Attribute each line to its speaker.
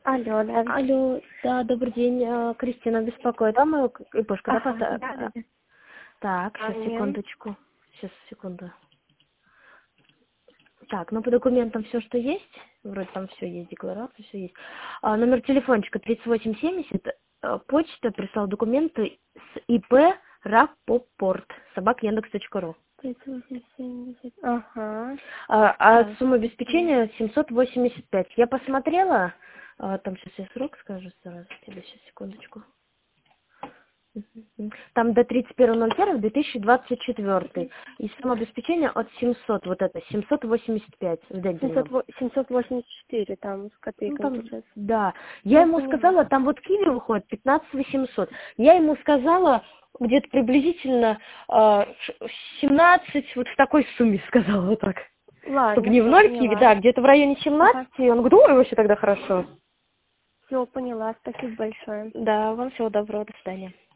Speaker 1: Алло, да.
Speaker 2: Алло, да, добрый день, Кристина беспокоит. А мою ИПшку, да,
Speaker 1: Ага, да.
Speaker 2: Так,
Speaker 1: А
Speaker 2: сейчас,
Speaker 1: мне?
Speaker 2: секундочку. Сейчас, секунду. Так, ну по документам все, что есть. Вроде там все есть, декларация, все есть. Номер телефончика 3870. Почта прислал документы с ИП Рапопорт. @яндекс.ру.
Speaker 1: 3870. Ага.
Speaker 2: А
Speaker 1: Так.
Speaker 2: сумма обеспечения 785. Я посмотрела. Там сейчас я срок скажу сразу. Тебе сейчас, секундочку. Там до 31.01.2024. И самообеспечение от 700, вот это, 785 в Дентельном.
Speaker 1: 784 там с
Speaker 2: Ну,
Speaker 1: копейками
Speaker 2: там,
Speaker 1: получается.
Speaker 2: да. Я
Speaker 1: Я
Speaker 2: ему
Speaker 1: поняла.
Speaker 2: сказала, там вот киви выходит 15 800. Я ему сказала где-то приблизительно 17, вот в такой сумме сказала, вот так. Чтобы
Speaker 1: Ладно,
Speaker 2: не в
Speaker 1: все,
Speaker 2: ноль киви,
Speaker 1: поняла.
Speaker 2: да, где-то в районе
Speaker 1: Ага.
Speaker 2: 17. И он говорит, ой, вообще тогда хорошо.
Speaker 1: Все, поняла. Спасибо большое.
Speaker 2: Да, вам всего доброго, до свидания.